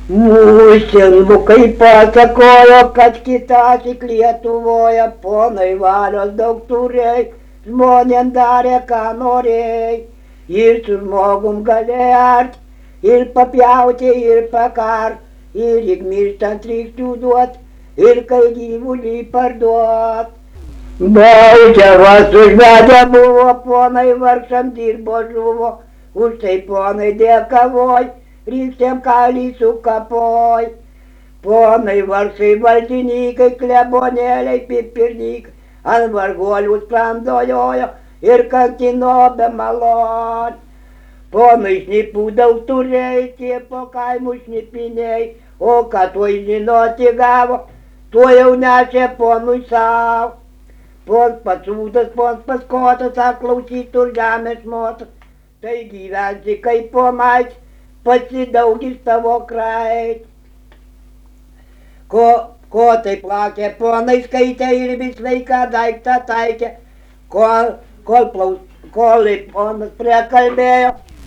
Mūsinukai pasakojo, kad kitąsyk Lietuvoje ponai valios daug turėjai, žmonėm darė ką norėjai. Ir su žmogum galėjai art, ir papjauti, ir pakart, ir lyg mirštant reiktų duot, ir kai gyvulį parduot. Baudžiavas užvedę buvo, ponai vargšam dirbo žuvo, už tai ponai dėkavoj, ryksėm kalį sukapoj. Ponai vargšai valdininkai, klebonėliai, pipirnykai, ant varguolių sprandojojo ir kankino be malon. Ponai šnipų daug turėjai, tie po kaimų šnipiniai, o ką tuoj žinoti gavo, tuo jau nešė ponui savo. Pons pasūdas, pons paskotas, aklausytų žemės motas, tai gyvensi kaip po maič, pasidaugis tavo krait. Ko taip plakė, ponai skaitė ir vis sveiką daiktą taikė, kol ponas prikalbėjo,